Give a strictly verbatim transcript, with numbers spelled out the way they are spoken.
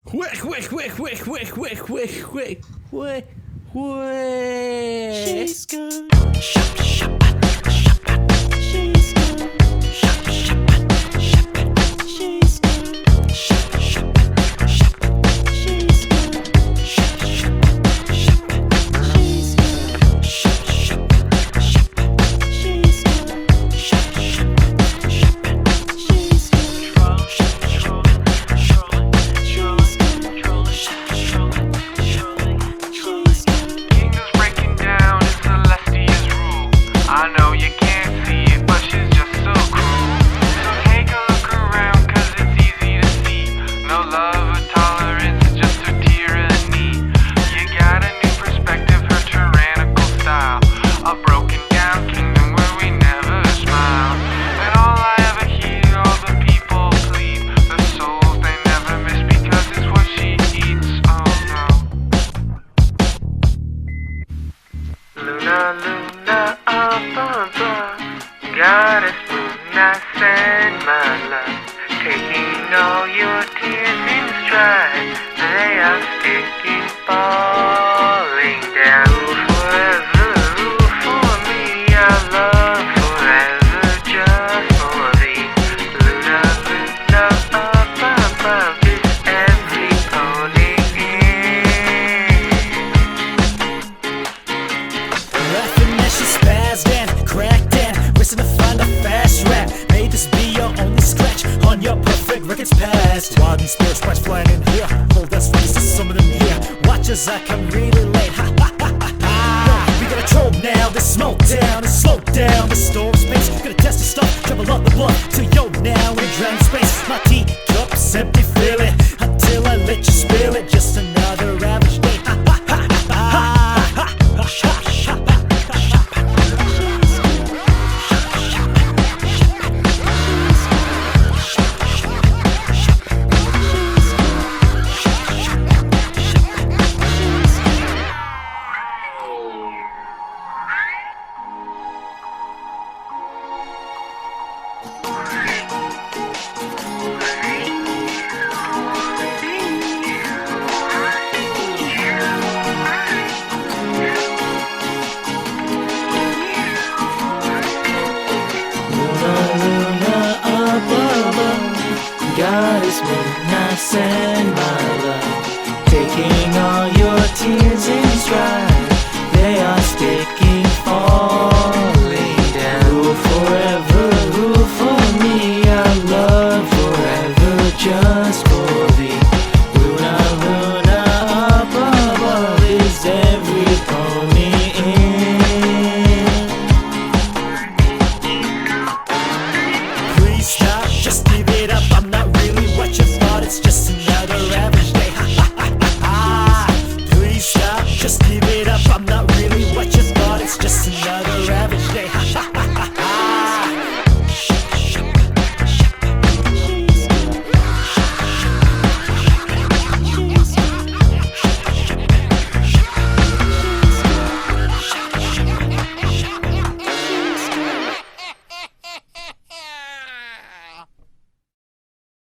Quick, quick, quick, quick, quick, quick, quick, quick, quick, quick. She's good. Shop, shop, shop. She's good. Shop, shop, shop. She's good. Shop, shop, shop. She's good. Shop, shop, shop. She's good. Shop, shop, shop. She's good. Shop, shop, shop. She's good. Shop, shop, shop. Kingdoms breaking down in Celestia's rule. I know you can't see it, but she's just so cruel. So take a look around, cause it's easy to see. No love or tolerance, just her tyranny. You got a new perspective, her tyrannical style. A broken down kingdom where we never smile. And all I ever hear all the people plead, the souls they never miss because it's what she eats. Oh no. Luna, Luna, up above, goddess Luna, send my love. Taking all your tears in stride, they are sticking, falling down. Rule forever, rule for me, our love forever, just for thee. Luna, Luna, up above, is every pony in. Laughing as she spazzed and cracked and racing to find a fast rap. May this be your only scratch on your perfect record's past. While these spirits sprites flying in here, hold that space to some of them here. Watch as I come really late. Ha ha ha ha ha. We got a troll now, this smoke down and slow down the storm space. Gonna test the stuff, travel up the blood to yo now in drown space. My teacups empty, feel it. I